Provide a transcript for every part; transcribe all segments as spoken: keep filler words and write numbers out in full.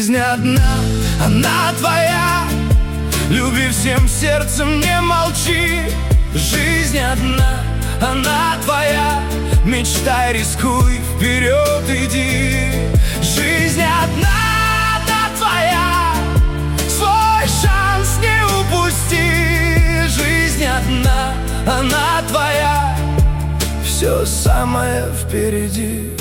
Жизнь одна, она твоя. Люби всем сердцем, не молчи. Жизнь одна, она твоя. Мечтай, рискуй, вперед иди. Жизнь одна, она твоя. Свой шанс не упусти. Жизнь одна, она твоя. Все самое впереди.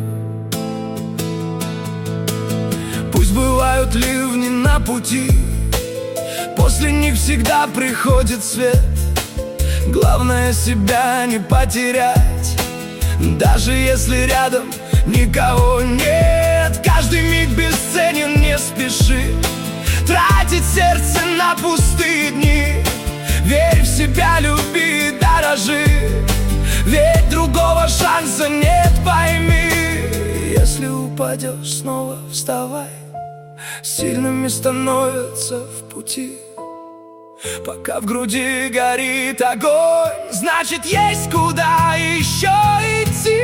Пусть бывают ливни на пути, после них всегда приходит свет. Главное себя не потерять, даже если рядом никого нет. Каждый миг бесценен, не спеши тратить сердце на пустые дни. Верь в себя, люби, дорожи, ведь другого шанса нет, пойми. Если упадешь, снова вставай. Сильными становятся в пути. Пока в груди горит огонь, значит, есть куда еще идти.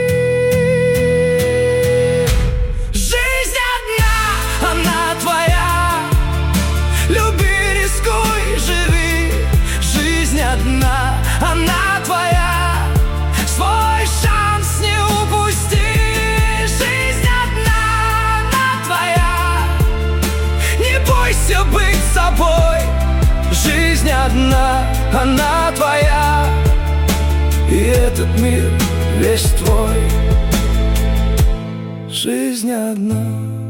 Жизнь одна, она твоя. Люби, рискуй, живи. Жизнь одна, она твоя. Свой шанс не упусти. Жизнь одна, она твоя. Не бойся быть собой. Жизнь одна, она твоя. И этот мир весь твой. Жизнь одна.